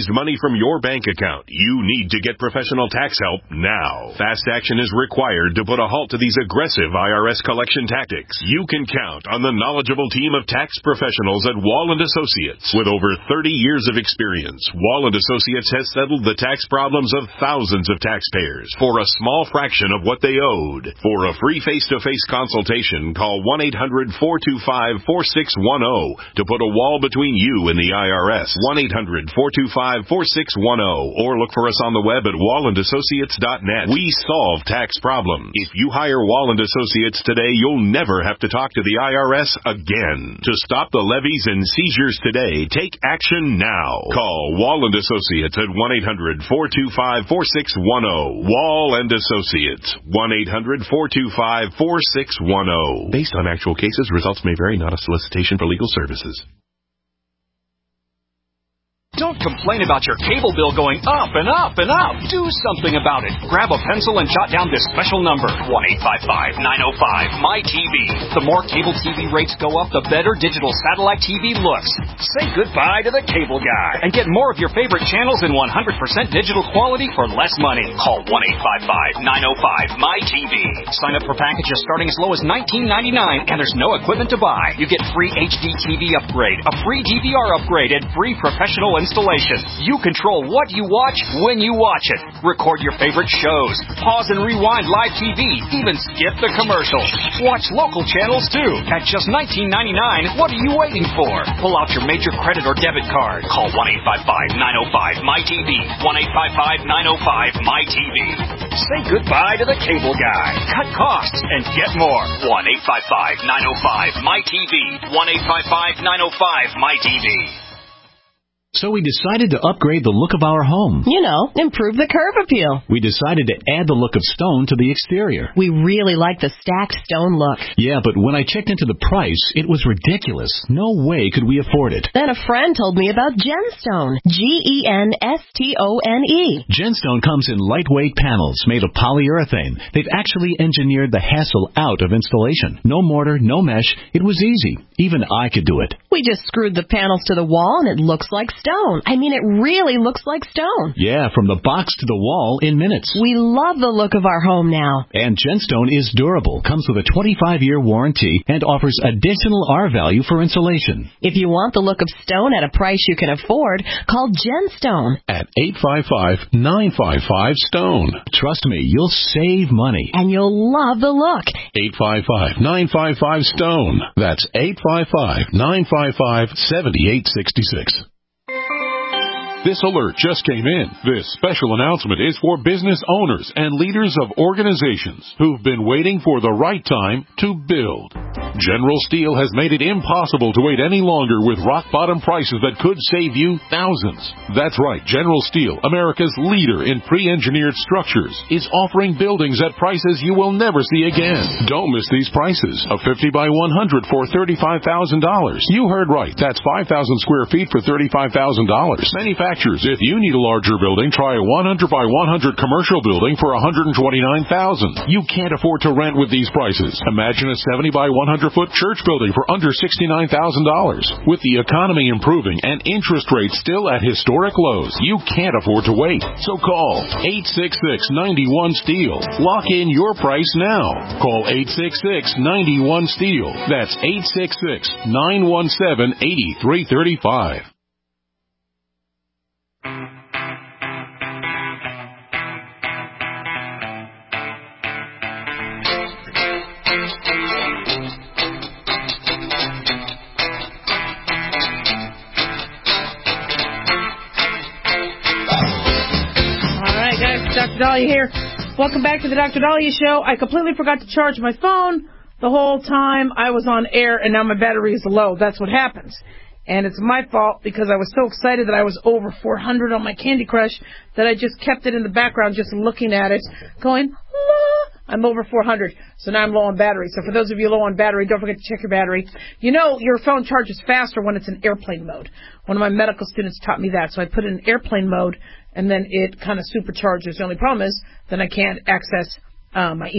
seized money from your bank account. You need to get professional tax help now. Fast action is required to put a halt to these aggressive I R S collection tactics. You can count on the knowledgeable team of tax professionals at Wall and Associates. With over thirty years of experience, Wall and Associates has settled the tax problems of thousands of taxpayers for a small fraction of what they owed. For a free face-to-face consultation, call one eight hundred four two five four six one zero to put a wall between you and the I R S. one eight hundred four two five four six one zero or look for us on the web at wall and associates dot net. We solve tax problems. If you hire Wall and Associates today, you'll never have to talk to the I R S again. To stop the levies and seizures today, take action now. Call Wall and Associates at one eight hundred four two five four six one zero. Wall and Associates, one eight hundred four two five four six one zero. Based on actual cases, results may vary, not a solicitation for legal services. Don't complain about your cable bill going up and up and up. Do something about it. Grab a pencil and jot down this special number, one eight five five nine oh five M Y T V. The more cable T V rates go up, the better digital satellite T V looks. Say goodbye to the cable guy and get more of your favorite channels in one hundred percent digital quality for less money. Call one eight five five nine oh five M Y T V. Sign up for packages starting as low as nineteen ninety-nine, and there's no equipment to buy. You get free H D T V upgrade, a free D V R upgrade, and free professional installation. You control what you watch when you watch it. Record your favorite shows. Pause and rewind live T V. Even skip the commercials. Watch local channels too. At just nineteen ninety-nine, what are you waiting for? Pull out your major credit or debit card. Call one eight five five nine oh five M Y T V. one eight five five nine oh five M Y T V. Say goodbye to the cable guy. Cut costs and get more. one eight five five nine oh five M Y T V. one eight five five nine oh five M Y T V. So we decided to upgrade the look of our home. You know, improve the curb appeal. We decided to add the look of stone to the exterior. We really like the stacked stone look. Yeah, but when I checked into the price, it was ridiculous. No way could we afford it. Then a friend told me about Genstone. G E N S T O N E. Genstone comes in lightweight panels made of polyurethane. They've actually engineered the hassle out of installation. No mortar, no mesh. It was easy. Even I could do it. We just screwed the panels to the wall and it looks like stone. I mean, it really looks like stone. Yeah, from the box to the wall in minutes. We love the look of our home now. And Genstone is durable, comes with a twenty-five year warranty, and offers additional R value for insulation. If you want the look of stone at a price you can afford, call Genstone at eight five five nine five five STONE. Trust me, you'll save money. And you'll love the look. eight five five nine five five STONE. That's eight five five nine five five seven eight six six. This alert just came in. This special announcement is for business owners and leaders of organizations who've been waiting for the right time to build. General Steel has made it impossible to wait any longer with rock-bottom prices that could save you thousands. That's right, General Steel, America's leader in pre-engineered structures, is offering buildings at prices you will never see again. Don't miss these prices. A fifty by one hundred for thirty-five thousand dollars. You heard right. That's five thousand square feet for thirty-five thousand dollars. Manufacturers, if you need a larger building, try a one hundred by one hundred commercial building for one hundred twenty-nine thousand dollars. You can't afford to rent with these prices. Imagine a seventy by one hundred foot church building for under sixty-nine thousand dollars. With the economy improving and interest rates still at historic lows, you can't afford to wait. So call eight six six nine one STEEL. Lock in your price now. Call eight six six nine one STEEL. That's eight six six nine one seven eight three three five. Doctor Dahlia here. Welcome back to the Doctor Dahlia Show. I completely forgot to charge my phone the whole time I was on air, and now my battery is low. That's what happens. And it's my fault because I was so excited that I was over four hundred on my Candy Crush that I just kept it in the background just looking at it, going, ah, I'm over four hundred. So now I'm low on battery. So for those of you low on battery, don't forget to check your battery. You know your phone charges faster when it's in airplane mode. One of my medical students taught me that. So I put it in airplane mode, and then it kind of supercharges. The only problem is then I can't access uh, my email.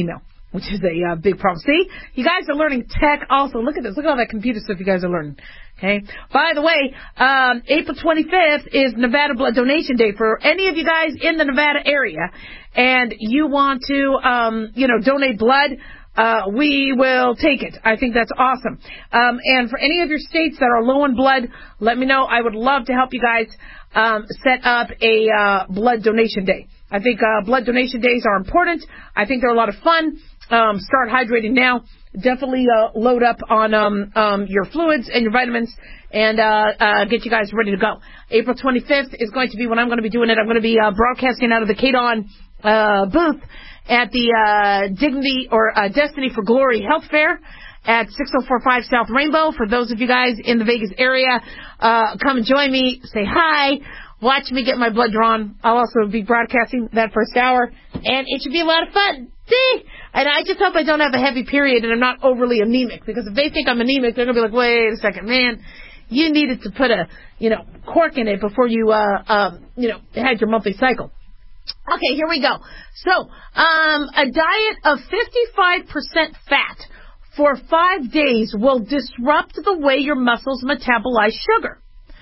which is a uh, big problem. See, you guys are learning tech also. Look at this. Look at all that computer stuff you guys are learning. Okay. By the way, um, April twenty-fifth is Nevada Blood Donation Day. For any of you guys in the Nevada area and you want to, um, you know, donate blood, uh, we will take it. I think that's awesome. Um, and for any of your states that are low in blood, let me know. I would love to help you guys um, set up a uh, blood donation day. I think uh, blood donation days are important. I think they're a lot of fun. Um, start hydrating now. Definitely uh, load up on um, um, your fluids and your vitamins and uh, uh, get you guys ready to go. April twenty-fifth is going to be when I'm going to be doing it. I'm going to be uh, broadcasting out of the K D O N uh, booth at the uh, Dignity or uh, Destiny for Glory Health Fair at six oh four five South Rainbow. For those of you guys in the Vegas area, uh, come and join me. Say hi. Watch me get my blood drawn. I'll also be broadcasting that first hour, and it should be a lot of fun. See? And I just hope I don't have a heavy period and I'm not overly anemic, because if they think I'm anemic, they're going to be like, wait a second, man, you needed to put a, you know, cork in it before you, uh, um, you know, had your monthly cycle. Okay, here we go. So, um, a diet of fifty-five percent fat for five days will disrupt the way your muscles metabolize sugar.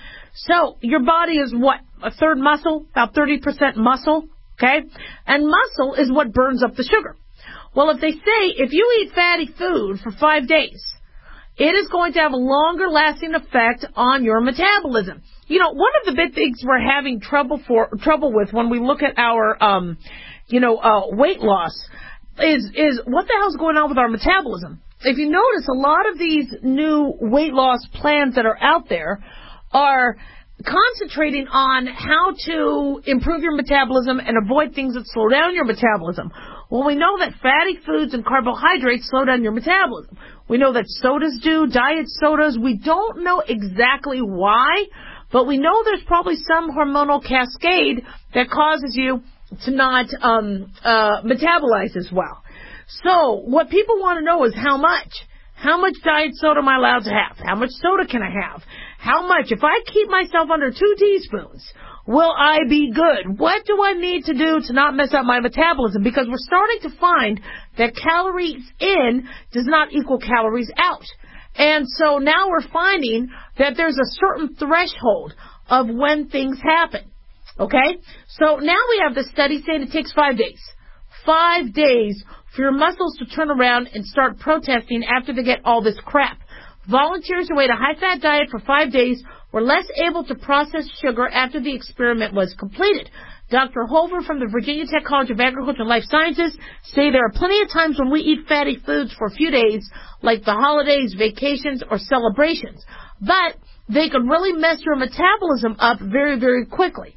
So, your body is what? A third muscle? About thirty percent muscle? Okay? And muscle is what burns up the sugar. Well, if they say if you eat fatty food for five days, it is going to have a longer lasting effect on your metabolism. You know, one of the big things we're having trouble for trouble with when we look at our, um, you know, uh, weight loss is is what the hell's going on with our metabolism. If you notice, a lot of these new weight loss plans that are out there are concentrating on how to improve your metabolism and avoid things that slow down your metabolism. Well, we know that fatty foods and carbohydrates slow down your metabolism. We know that sodas do, diet sodas. We don't know exactly why, but we know there's probably some hormonal cascade that causes you to not um, uh, metabolize as well. So what people want to know is how much. How much diet soda am I allowed to have? How much soda can I have? How much? If I keep myself under two teaspoons, will I be good? What do I need to do to not mess up my metabolism? Because we're starting to find that calories in does not equal calories out. And so now we're finding that there's a certain threshold of when things happen. Okay? So now we have this study saying it takes five days. Five days for your muscles to turn around and start protesting after they get all this crap. Volunteers who ate a high-fat diet for five days were less able to process sugar after the experiment was completed. Doctor Holver from the Virginia Tech College of Agriculture and Life Sciences say there are plenty of times when we eat fatty foods for a few days, like the holidays, vacations, or celebrations. But they can really mess your metabolism up very, very quickly.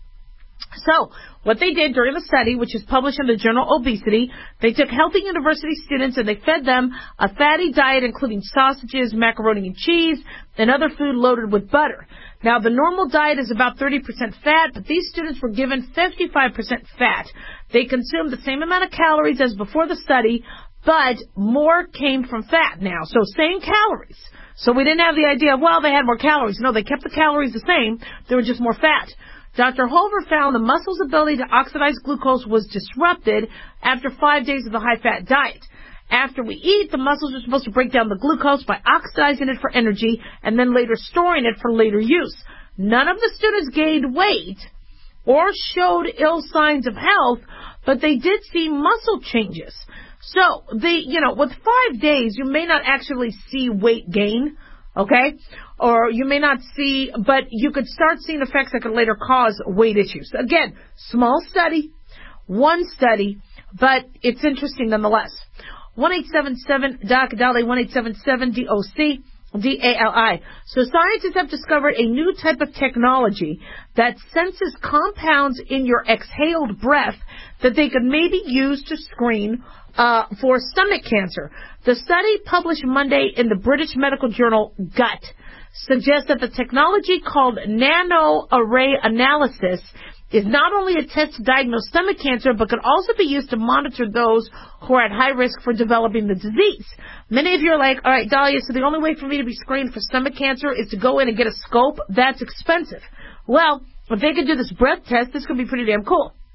So, what they did during the study, which is published in the journal Obesity, they took healthy university students and they fed them a fatty diet including sausages, macaroni and cheese, and other food loaded with butter. Now, the normal diet is about thirty percent fat, but these students were given fifty-five percent fat. They consumed the same amount of calories as before the study, but more came from fat now. So, same calories. So, we didn't have the idea of, well, they had more calories. No, they kept the calories the same. There were just more fat. Doctor Holver found the muscle's ability to oxidize glucose was disrupted after five days of the high-fat diet. After we eat, the muscles are supposed to break down the glucose by oxidizing it for energy and then later storing it for later use. None of the students gained weight or showed ill signs of health, but they did see muscle changes. So, they, you know, with five days, you may not actually see weight gain, okay? Or you may not see, but you could start seeing effects that could later cause weight issues. Again, small study, one study, but it's interesting nonetheless. one eight seven seven D O C D A L I, one eight seven seven D O C D A L I. So scientists have discovered a new type of technology that senses compounds in your exhaled breath that they could maybe use to screen uh, for stomach cancer. The study published Monday in the British medical journal Gut suggests that the technology called nanoarray analysis is not only a test to diagnose stomach cancer, but could also be used to monitor those who are at high risk for developing the disease. Many of you are like, all right, Dahlia, so the only way for me to be screened for stomach cancer is to go in and get a scope? That's expensive. Well, if they could do this breath test, this could be pretty damn cool.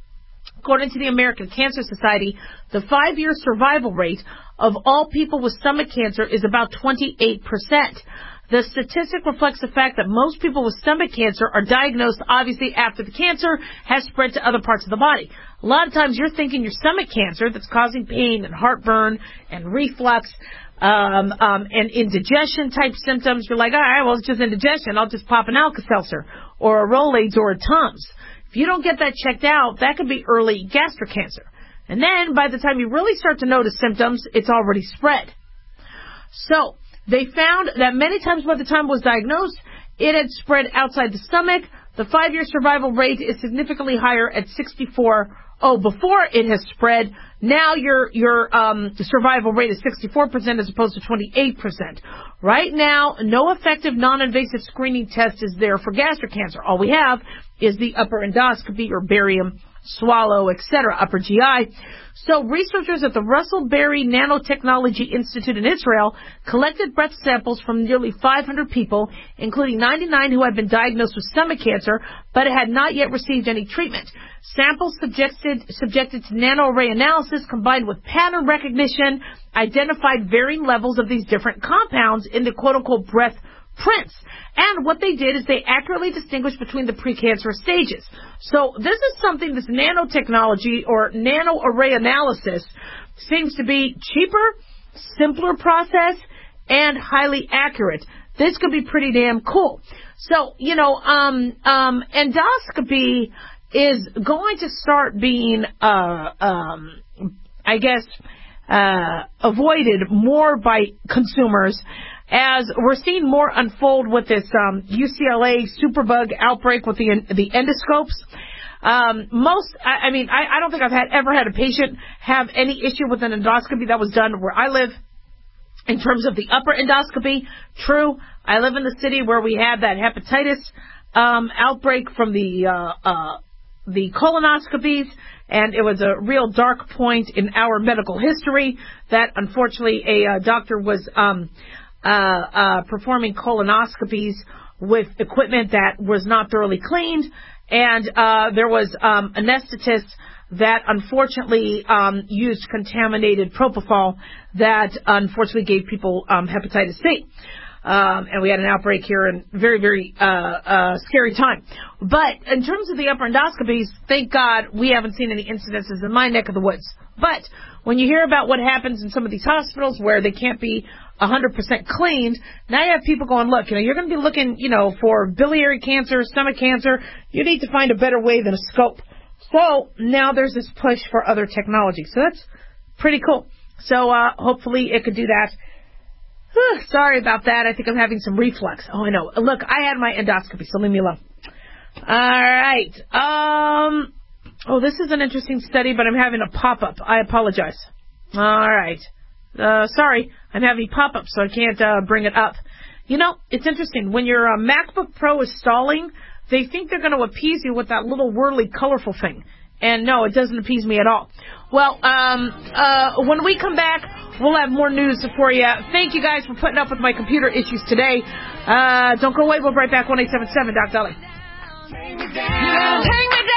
According to the American Cancer Society, the five-year survival rate of all people with stomach cancer is about twenty-eight percent. The statistic reflects the fact that most people with stomach cancer are diagnosed, obviously, after the cancer has spread to other parts of the body. A lot of times you're thinking your stomach cancer that's causing pain and heartburn and reflux um, um, and indigestion-type symptoms. You're like, all right, well, it's just indigestion. I'll just pop an Alka-Seltzer or a Rolaids or a Tums. If you don't get that checked out, that could be early gastric cancer. And then by the time you really start to notice symptoms, it's already spread. So they found that many times by the time it was diagnosed, it had spread outside the stomach. The five-year survival rate is significantly higher at sixty-four. Oh, before it has spread, now your your um, survival rate is sixty-four percent as opposed to twenty-eight percent. Right now, no effective non-invasive screening test is there for gastric cancer. All we have is the upper endoscopy or barium, swallow, et cetera, upper G I. So researchers at the Russell Berry Nanotechnology Institute in Israel collected breath samples from nearly five hundred people, including ninety-nine who had been diagnosed with stomach cancer, but had not yet received any treatment. Samples subjected, subjected to nanoarray analysis combined with pattern recognition identified varying levels of these different compounds in the quote-unquote breath prints. And what they did is they accurately distinguished between the precancerous stages. So this is something, this nanotechnology or nanoarray analysis seems to be cheaper, simpler process, and highly accurate. This could be pretty damn cool. So, you know, um, um, endoscopy is going to start being, uh, um, I guess, uh, avoided more by consumers as we're seeing more unfold with this um, U C L A superbug outbreak with the the endoscopes. Um, most, I, I mean, I, I don't think I've had ever had a patient have any issue with an endoscopy that was done where I live. In terms of the upper endoscopy, true, I live in the city where we had that hepatitis um, outbreak from the uh, uh, the colonoscopies, and it was a real dark point in our medical history that unfortunately a uh, doctor was um, uh, uh, performing colonoscopies with equipment that was not thoroughly cleaned, and uh, there was um, anesthetists that unfortunately um, used contaminated propofol that unfortunately gave people um, hepatitis C. Um, and we had an outbreak here and very, very uh, uh, scary time. But in terms of the upper endoscopies, thank God we haven't seen any incidences in my neck of the woods. But when you hear about what happens in some of these hospitals where they can't be one hundred percent cleaned, now you have people going, look, you know, you're going to be looking, you know, for biliary cancer, stomach cancer. You need to find a better way than a scope. So now there's this push for other technology. So that's pretty cool. So uh, hopefully it could do that. Whew, sorry about that. I think I'm having some reflux. Oh, I know. Look, I had my endoscopy, so leave me alone. All right. Um. Oh, this is an interesting study, but I'm having a pop-up. I apologize. All right. Uh, sorry. I'm having pop-up, so I can't uh, bring it up. You know, it's interesting. When your uh, MacBook Pro is stalling, they think they're going to appease you with that little whirly, colorful thing. And no, it doesn't appease me at all. Well, um, uh, when we come back, we'll have more news for you. Thank you guys for putting up with my computer issues today. Uh, don't go away. We'll be right back. one eight seven seven, Doc Dolly. Take me down, take me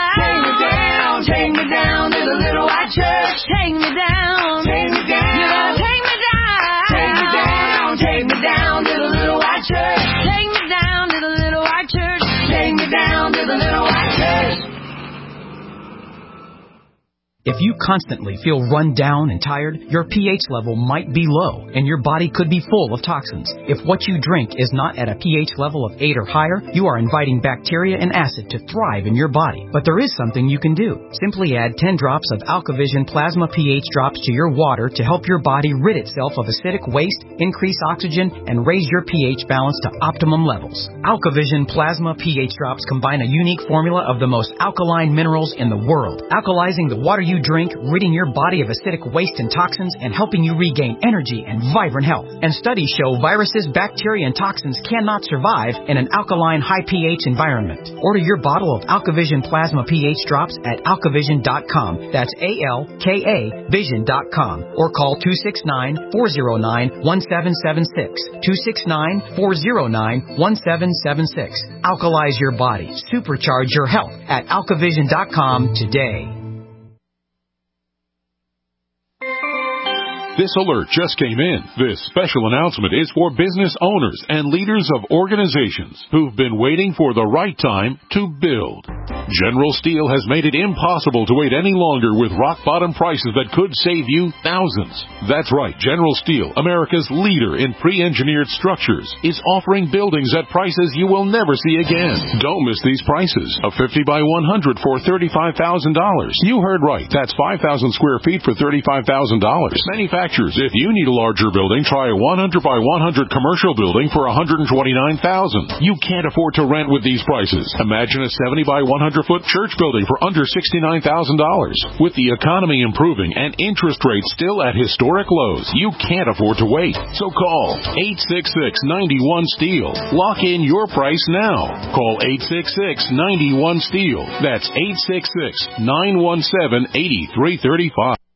down, take me down to the little white church. Take me down, take me down, take me down, take me down, take me down to the little white church. Take me down to the little white church. Take me down to the little white church. If you constantly feel run down and tired, your pH level might be low and your body could be full of toxins. If what you drink is not at a pH level of eight or higher, you are inviting bacteria and acid to thrive in your body. But there is something you can do. Simply add ten drops of AlkaVision Plasma pH drops to your water to help your body rid itself of acidic waste, increase oxygen, and raise your pH balance to optimum levels. AlkaVision Plasma pH drops combine a unique formula of the most alkaline minerals in the world, alkalizing the water you drink, ridding your body of acidic waste and toxins, and helping you regain energy and vibrant health. And studies show viruses, bacteria, and toxins cannot survive in an alkaline, high pH environment. Order your bottle of AlkaVision Plasma pH drops at alkavision dot com. That's A L K A vision dot com. Or call two six nine, four zero nine, one seven seven six. two six nine, four zero nine, one seven seven six. Alkalize your body. Supercharge your health at alkavision dot com today. This alert just came in. This special announcement is for business owners and leaders of organizations who've been waiting for the right time to build. General Steel has made it impossible to wait any longer with rock-bottom prices that could save you thousands. That's right, General Steel, America's leader in pre-engineered structures, is offering buildings at prices you will never see again. Don't miss these prices. A fifty by one hundred for thirty-five thousand dollars. You heard right. That's five thousand square feet for thirty-five thousand dollars. Manufacturers, if you need a larger building, try a one hundred by one hundred commercial building for one hundred twenty-nine thousand dollars. You can't afford to rent with these prices. Imagine a seventy by one hundred foot church building for under sixty-nine thousand dollars. With the economy improving and interest rates still at historic lows, you can't afford to wait. So call eight six six, nine one, STEEL. Lock in your price now. Call eight six six, nine one, STEEL. That's eight six six, nine one seven, eight three three five.